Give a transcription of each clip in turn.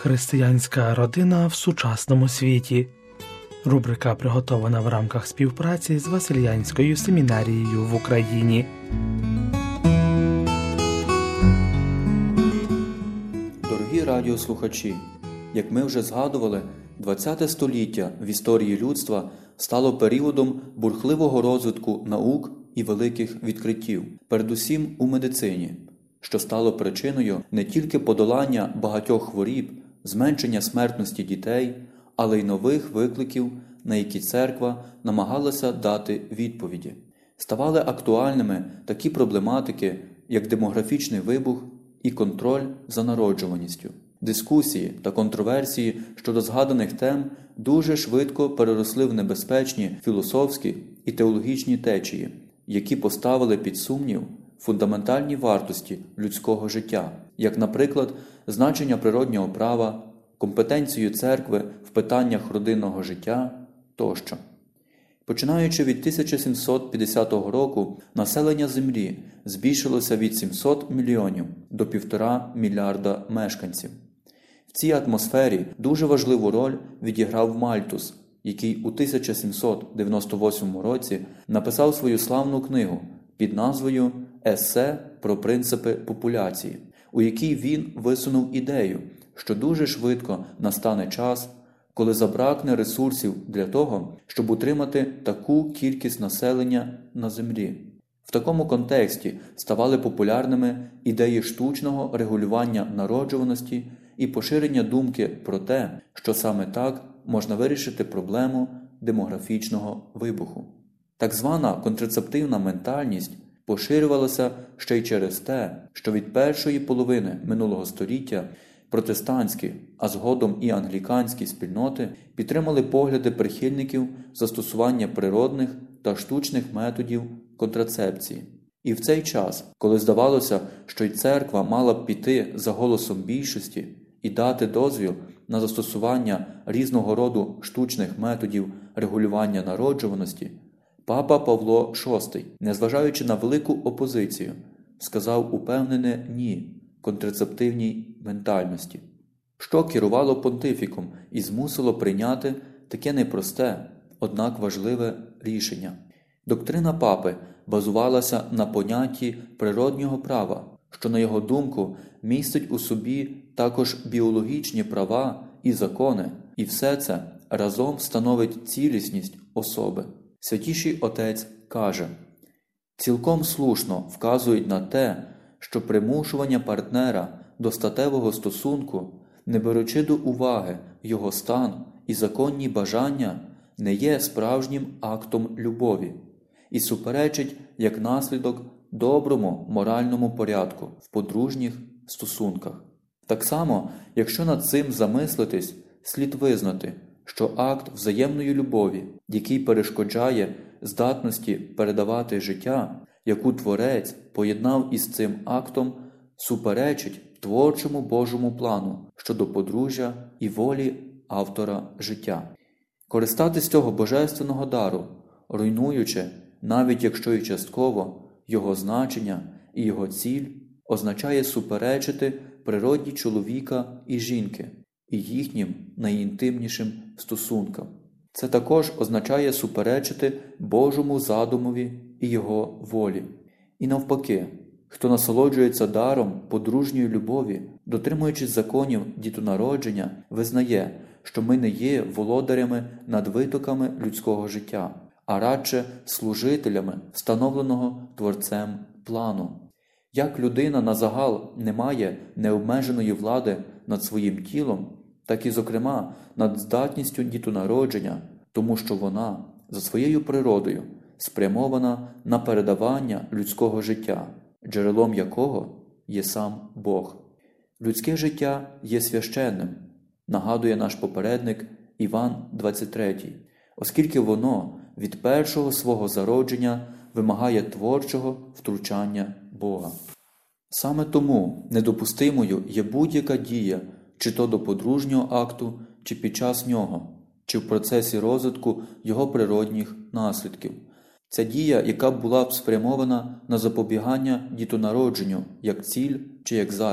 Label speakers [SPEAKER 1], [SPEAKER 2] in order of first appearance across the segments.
[SPEAKER 1] Християнська родина в сучасному світі. Рубрика приготована в рамках співпраці з Василянською семінарією в Україні.
[SPEAKER 2] Дорогі радіослухачі, як ми вже згадували, ХХ століття в історії людства стало періодом бурхливого розвитку наук і великих відкриттів, передусім у медицині, що стало причиною не тільки подолання багатьох хворіб, зменшення смертності дітей, але й нових викликів, на які церква намагалася дати відповіді. Ставали актуальними такі проблематики, як демографічний вибух і контроль за народжуваністю. Дискусії та контроверсії щодо згаданих тем дуже швидко переросли в небезпечні філософські і теологічні течії, які поставили під сумнів фундаментальні вартості людського життя, як, наприклад, значення природнього права, компетенцію церкви в питаннях родинного життя тощо. Починаючи від 1750 року, населення Землі збільшилося від 700 мільйонів до 1,5 мільярда мешканців. В цій атмосфері дуже важливу роль відіграв Мальтус, який у 1798 році написав свою славну книгу під назвою «Есе про принципи популяції», у якій він висунув ідею, що дуже швидко настане час, коли забракне ресурсів для того, щоб утримати таку кількість населення на Землі. В такому контексті ставали популярними ідеї штучного регулювання народжуваності і поширення думки про те, що саме так можна вирішити проблему демографічного вибуху. Так звана контрацептивна ментальність поширювалася ще й через те, що від першої половини минулого століття протестантські, а згодом і англіканські спільноти підтримали погляди прихильників застосування природних та штучних методів контрацепції. І в цей час, коли здавалося, що й церква мала б піти за голосом більшості і дати дозвіл на застосування різного роду штучних методів регулювання народжуваності, папа Павло VI, незважаючи на велику опозицію, сказав упевнене «ні» контрацептивній ментальності, що керувало понтифіком і змусило прийняти таке непросте, однак важливе рішення. Доктрина папи базувалася на понятті природнього права, що, на його думку, містить у собі також біологічні права і закони, і все це разом становить цілісність особи. Святіший Отець каже: «Цілком слушно вказують на те, що примушування партнера до статевого стосунку, не беручи до уваги його стан і законні бажання, не є справжнім актом любові і суперечить, як наслідок, доброму моральному порядку в подружніх стосунках». Так само, якщо над цим замислитись, слід визнати, що акт взаємної любові, який перешкоджає здатності передавати життя, яку Творець поєднав із цим актом, суперечить творчому Божому плану щодо подружжя і волі автора життя. Користатись цього божественного дару, руйнуючи, навіть якщо і частково, його значення і його ціль, означає суперечити природі чоловіка і жінки і їхнім найінтимнішим стосункам. Це також означає суперечити Божому задумові і його волі. І навпаки, хто насолоджується даром подружньої любові, дотримуючись законів дітонародження, визнає, що ми не є володарями над витоками людського життя, а радше служителями встановленого Творцем плану. Як людина назагал не має необмеженої влади над своїм тілом, так і, зокрема, над здатністю дітонародження, тому що вона, за своєю природою, спрямована на передавання людського життя, джерелом якого є сам Бог. Людське життя є священним, нагадує наш попередник Іван 23, оскільки воно від першого свого зародження вимагає творчого втручання Бога. Саме тому недопустимою є будь-яка дія, чи то до подружнього акту, чи під час нього, чи в процесі розвитку його природних наслідків. Ця дія, яка була б спрямована на запобігання дітонародженню як ціль чи як засіб,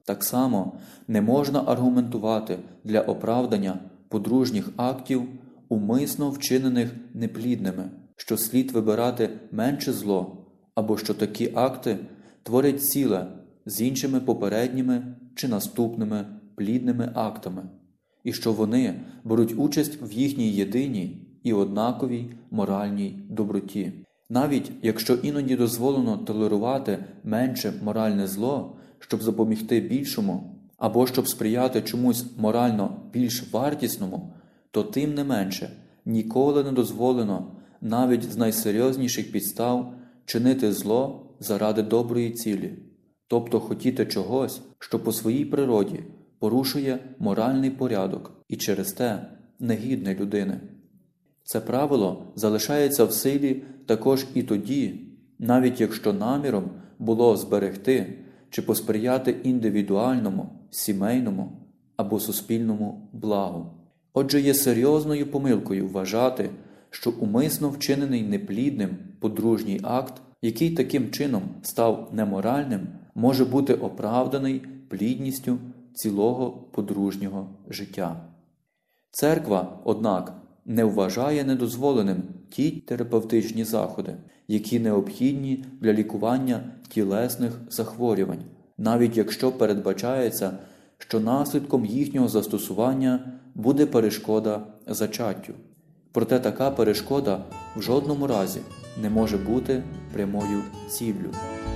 [SPEAKER 2] Так само не можна аргументувати для оправдання подружніх актів, умисно вчинених неплідними, що слід вибирати менше зло, або що такі акти творять ціле з іншими попередніми чи наступними плідними актами, і що вони беруть участь в їхній єдиній і однаковій моральній доброті. Навіть якщо іноді дозволено толерувати менше моральне зло, щоб запобігти більшому, або щоб сприяти чомусь морально більш вартісному, то тим не менше ніколи не дозволено навіть з найсерйозніших підстав чинити зло заради доброї цілі, тобто хотіти чогось, що по своїй природі порушує моральний порядок і через те негідне людини. Це правило залишається в силі також і тоді, навіть якщо наміром було зберегти чи посприяти індивідуальному, сімейному або суспільному благу. Отже, є серйозною помилкою вважати, що умисно вчинений неплідним подружній акт, який таким чином став неморальним, може бути оправданий плідністю цілого подружнього життя. Церква, однак, не вважає недозволеним ті терапевтичні заходи, які необхідні для лікування тілесних захворювань, навіть якщо передбачається, що наслідком їхнього застосування буде перешкода зачаттю. Проте така перешкода в жодному разі не може бути прямою ціллю.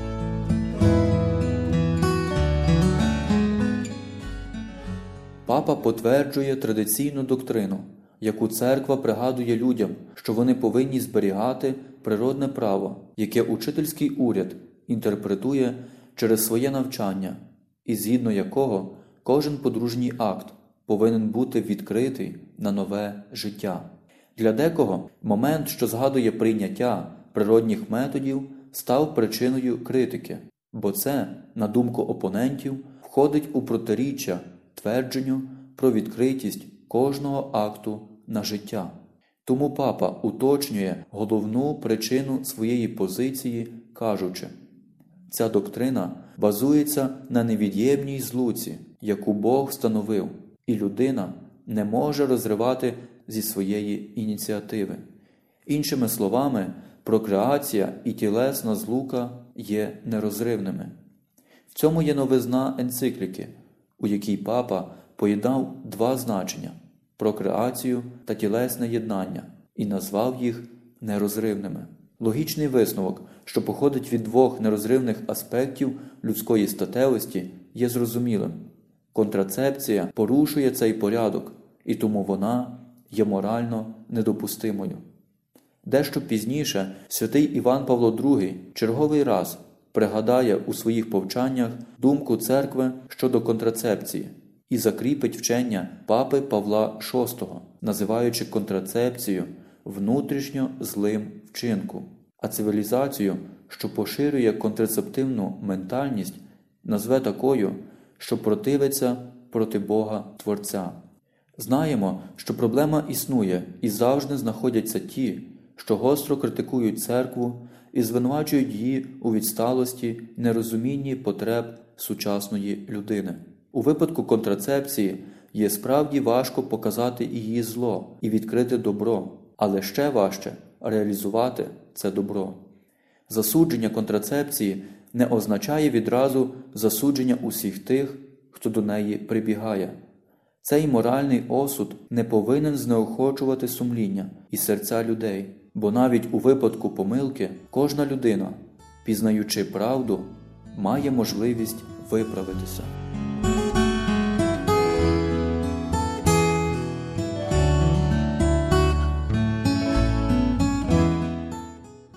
[SPEAKER 2] Папа потверджує традиційну доктрину, яку церква пригадує людям, що вони повинні зберігати природне право, яке учительський уряд інтерпретує через своє навчання, і згідно якого кожен подружній акт повинен бути відкритий на нове життя. Для декого момент, що згадує прийняття природних методів, став причиною критики, бо це, на думку опонентів, входить у протиріччя твердженню про відкритість кожного акту на життя. Тому папа уточнює головну причину своєї позиції, кажучи: ця доктрина базується на невід'ємній злуці, яку Бог встановив, і людина не може розривати зі своєї ініціативи. Іншими словами, прокреація і тілесна злука є нерозривними. В цьому є новизна енцикліки, у якій папа поєднав два значення – прокреацію та тілесне єднання, і назвав їх нерозривними. Логічний висновок, що походить від двох нерозривних аспектів людської статевості, є зрозумілим. Контрацепція порушує цей порядок, і тому вона є морально недопустимою. Дещо пізніше святий Іван Павло II черговий раз пригадає у своїх повчаннях думку церкви щодо контрацепції і закріпить вчення папи Павла VI, називаючи контрацепцію внутрішньо злим вчинком, а цивілізацію, що поширює контрацептивну ментальність, назве такою, що противиться проти Бога Творця. Знаємо, що проблема існує і завжди знаходяться ті, що гостро критикують церкву і звинувачують її у відсталості, нерозумінні потреб сучасної людини. У випадку контрацепції є справді важко показати її зло і відкрити добро, але ще важче реалізувати це добро. Засудження контрацепції не означає відразу засудження усіх тих, хто до неї прибігає. Цей моральний осуд не повинен знеохочувати сумління і серця людей, бо навіть у випадку помилки кожна людина, пізнаючи правду, має можливість виправитися.